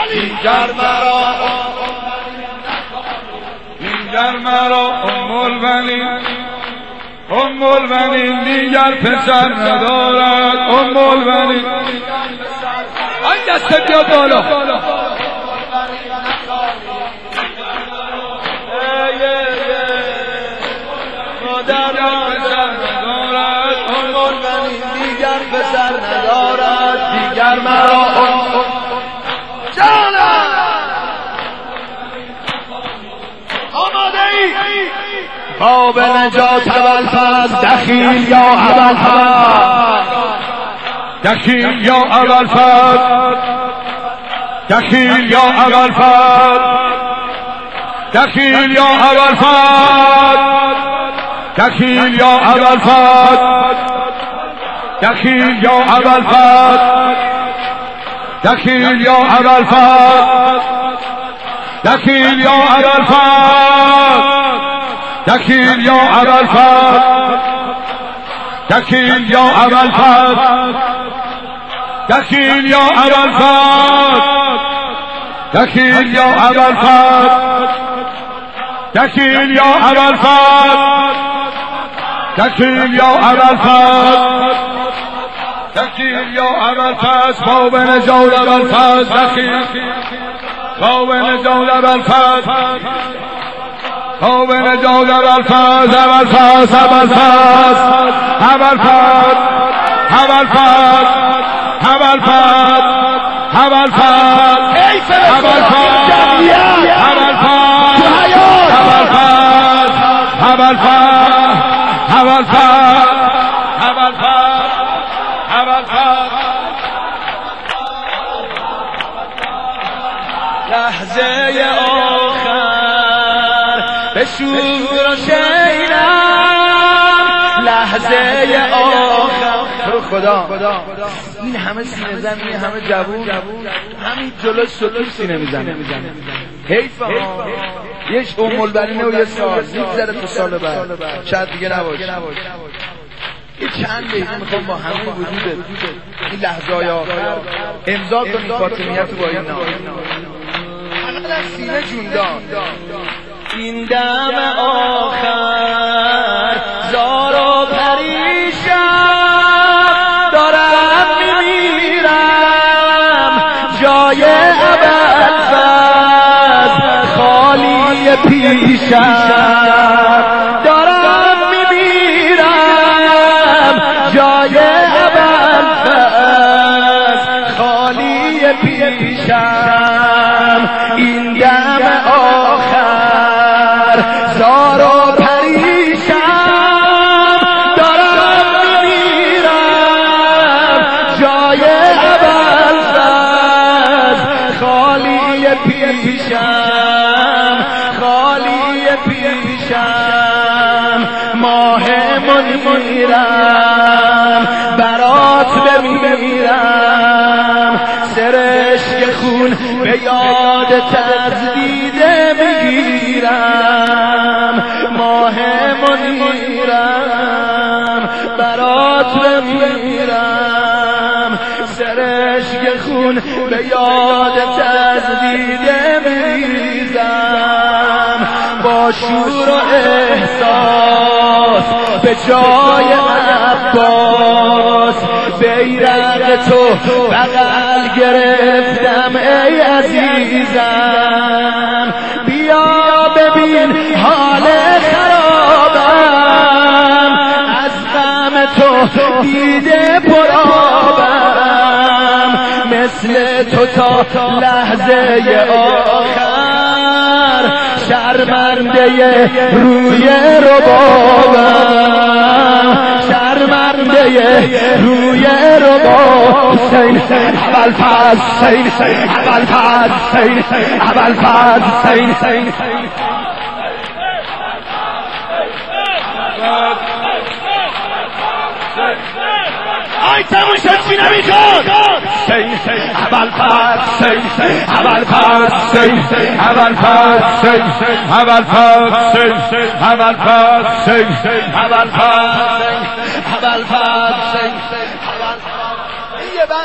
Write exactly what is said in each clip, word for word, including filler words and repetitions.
دیگر مرا دیگر مرا ام البنین ام البنین دیگر پسر ندارد ام البنین آی دست بیا بالا دیگر پسر ندارد دیگر مرا جانم آماده ای باب نجات ابوالفضل دخیل یا ابوالفضل دخیل یا ابوالفضل دخیل یا ابوالفضل دخیل یا ابوالفضل دخیل یا ابوالفضل دخیل یا ابوالفضل دخیل یا ابوالفضل دخیل یا ابوالفضل دخیل یا ابوالفضل دخیل یا ابوالفضل دخیل یا ابوالفضل دخیل یا ابوالفضل دخیل یا ابوالفضل دخیل یا ابوالفضل دخیل یا ابوالفضل باب نجات ابوالفضل دخیل باب نجات ابوالفضل باب نجات ابوالفضل ابوالفضل ابوالفضل ابوالفضل ابوالفضل ابوالفضل ابوالفضل کیف ابوالفضل ابوالفضل ابوالفضل ابوالفضل ابوالفضل ابوالفضل لحظه آخر به شور و شیرم لحظه آخر خدا این همه سینه زن این همه جوون همین جلو ستون سینه میزنه حیف ها یه ام البنینه و یه سال میگذره تو سال بعد شاید دیگه نباشه یه چند دقیقه میخوام با همه وجوده این لحظه های آخر امضا کنید فاطمیت با این نام حلقه در سینه جون داد این دم آخر زار و پریشم دارم میمیرم جای ابوالفضل خالی پیشم دارم میمیرم جای ابوالفضل خالی پیشم این دم آخر زار و پریشم دارم میمیرم جای ابوالفضل خالی پیشم خالی پیشم ماه منیرم برات بمیرم سرشک خون به یاد تزدیده میگیرم ماه منیرم برات بمیرم سرشک خون به یاد تزدیده میریزم با شور و احساس به جای عباس بیرق تو بغل گرفتم ای عزیزم بیا ببین حال خرابم از غم تو دیده پرآبم مثل تو تا لحظه آخر شرمنده روی ربابم شرمنده روی رباب حسین ابوالفضل حسین ابوالفضل حسین ابوالفضل حسین آی تموم شد چی نمیخواد ابوالفضل ابوالفضل ابوالفضل ابوالفضل ابوالفضل ابوالفضل ابوالفضل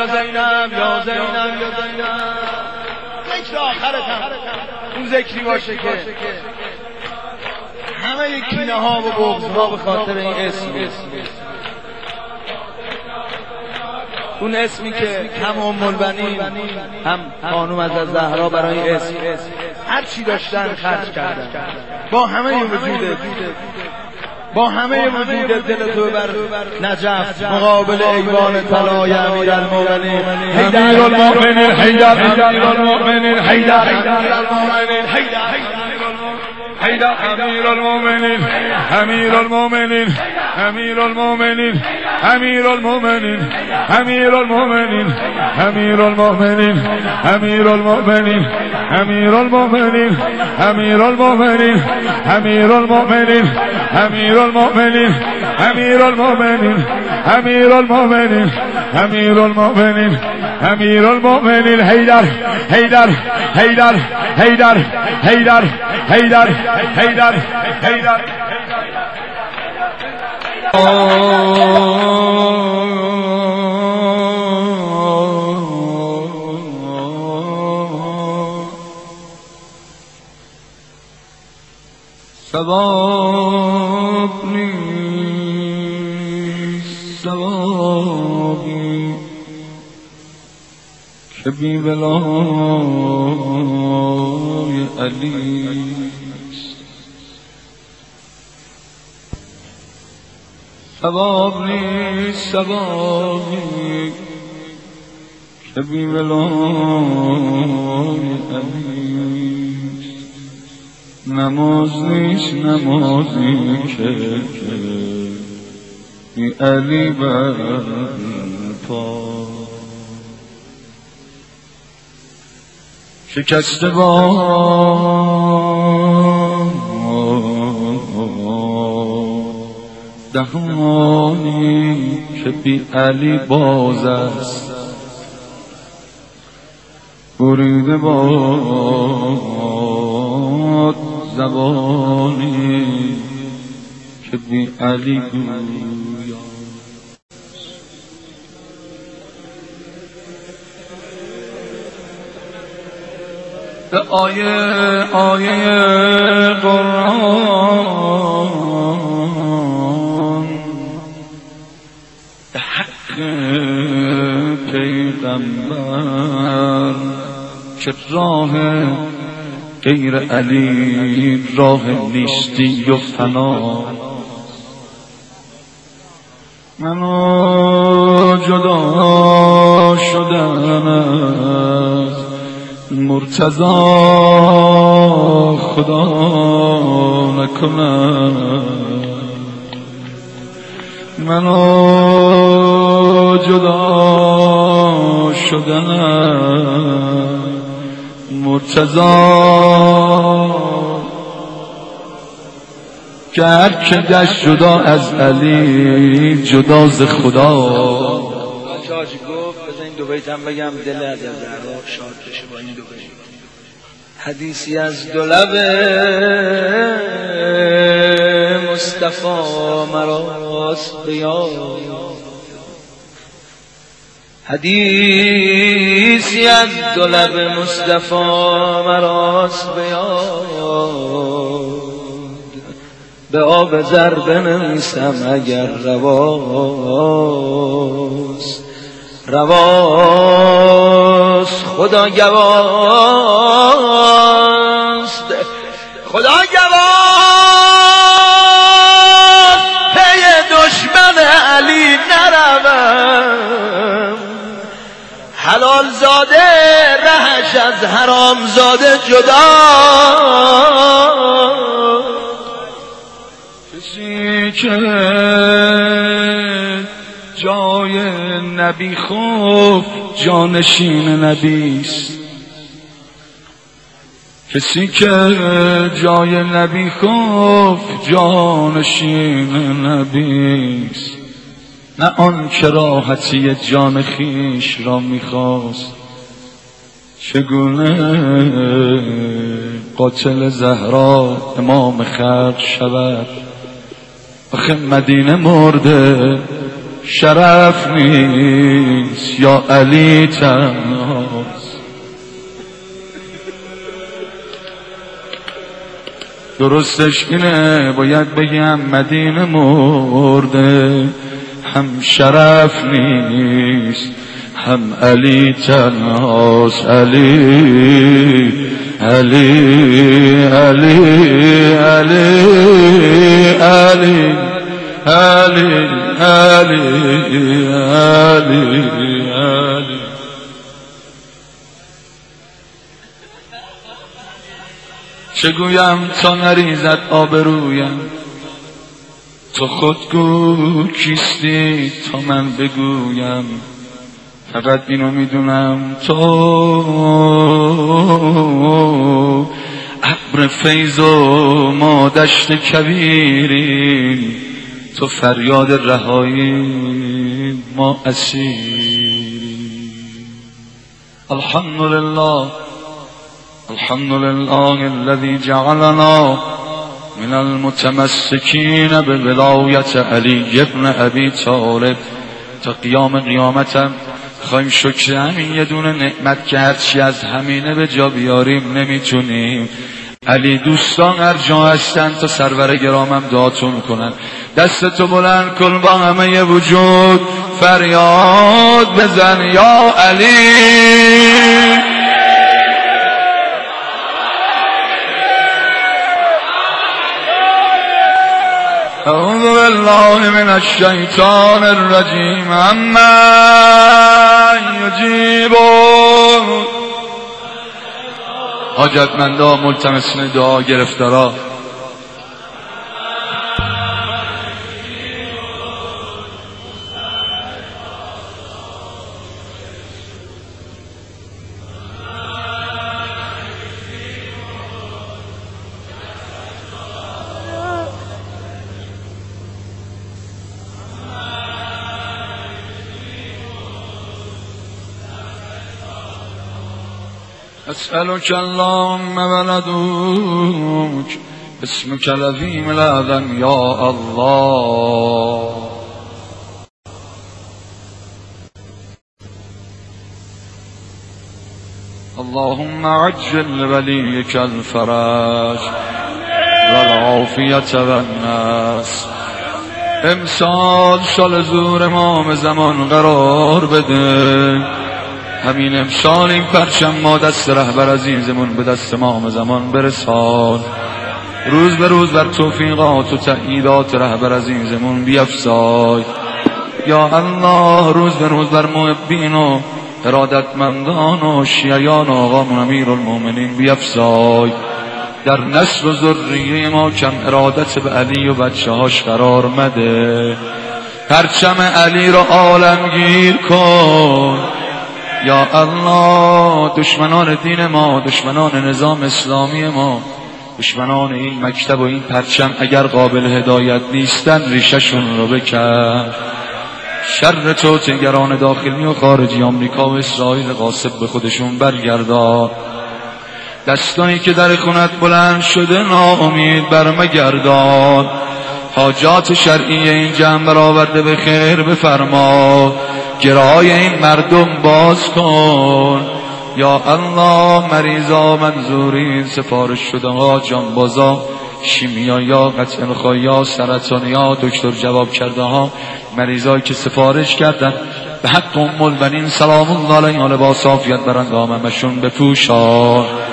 یا زینب یا زینب یا زینب. ذکر آخرتم اون ذکری باشه که همه کینه ها و بغض ها به خاطر این اسم، اون اسمی که هم ام البنین هم خانم از زهرا برای اسم هر چی داشتن خرج کردن، با همه وجود با همه وجود دل تو بر نجف مقابل ایوان طلای امیر المؤمنین امیر المؤمنین حیدر، امیر المؤمنین حیدر، حیدر امیر المؤمنین، امیر المؤمنین، امیر المؤمنین، امیر المؤمنین، امیر المؤمنین، امیر المؤمنین، امیر المؤمنین، امیر المؤمنین، امیر المؤمنین، امیر المؤمنین، امیر المؤمنین، امیر المؤمنین، امیر المؤمنین، امیر المؤمنین، امیر المؤمنین حیدر، حیدر، حیدر، حیدر، حیدر، حیدر، حیدر، حیدر. ثواب نیست ثوابی که بی ولای علی، ثواب نیست ثوابی که بی ولای علی، نماز نیست نمازی که بی علی برپا، شکسته با دهانی که بی علی باز است، بریده باد زبانی که بی علی گویا. به آیه آیه قرآن، به حق پیغمبر که راه غیر علی راه نیستی و فنا، منو جدا شدن از مرتضی خدا نکنه، منو جدا شدن مرتضی که هر که گشت جدا از علی جدا ز خدا. حاجی گفت بذار این دو بیت هم بگم دل از زهرا شاد بشه با این دو بیت. حدیثی از دو لب مصطفی مراست بیاد، حدیثی از دو لب مصطفی مراست بیاد، به آب زر بنویسم اگر رواست، رواست خدا گواست، خدا گواست پی دشمن علی نروم، حلال زاده رهش از حرام زاده جدا، کسی که جای نبی خوف جانشین نبیست، کسی که جای نبی خوف جانشین نبیست، نه آن که راحتی جان خیش را میخواست، چگونه قاتل زهرا امام خلق شود؟ آخه مدینه مرده شرف نیست یا علی تنهاست. درستش اینه باید بگم مدینه مرده، هم شرف نیست هم علی تنهاست. علی علی علی علی علی علی علی علی علی. چگویم تا نریزد آبرویم، تو خودگو کیستی تا من بگویم. فقط اینو میدونم تو ابر فیض و ما دشت کویریم، تو فریاد رهایی ما اسیریم. الحمدلله الحمدلله الذي جعلنا من المتمسكين بولایت علی ابن ابی طالب تا قیام قیامتم. خواهیم شکر همین یه دونه نعمت که هرچی از همینه به جا بیاریم نمیتونیم. علی دوستان هر جا هستن تا سرور گرامم دعاتون میکنن. دستتو بلند کن با همه وجود فریاد بزن یا علی. اعوذ بالله من الشیطان الرجیم. اما یجیبون حاجتمندا، ملتمسین دعا، گرفتارا. اسألك اللهم ولدوك اسمك العظيم الأعظم يا الله. اللهم عجل وليك الفرج والعافية والناس. امسال سال زور امام زمان قرار بده. همین امسال این پرچم ما دست رهبر عزیزمون به دست امام زمان برسان. روز به روز بر توفیقات و تأییدات رهبر عزیزمون بیفزای یا الله. روز به روز بر محبین و ارادتمندان و شیعیان و آقامون امیرالمومنین بیفزای. در نسل و ذریه ما کم ارادت به علی و بچه هاش قرار مده. پرچم علی رو عالمگیر کن یا الله. دشمنان دین ما، دشمنان نظام اسلامی ما، دشمنان این مکتب و این پرچم اگر قابل هدایت نیستن ریششون رو بکن. شر توطئه‌گران داخلی و خارجی آمریکا و اسرائیل غاصب به خودشون برگردان. دستانی که در خونت بلند شده ناامید برمگردان. حاجات شرعی این جمع برآورده به خیر بفرما. گرای این مردم باز کن یا الله. مریضا، منظورین، سفارش شده ها، جانبازا، شیمیایا، قطع نخایا، سرطانیا، دکتر جواب کرده ها، مریضایی که سفارش کردن به حق ام البنین سلام الله علیها لباس عافیت بر اندامشون بپوشان.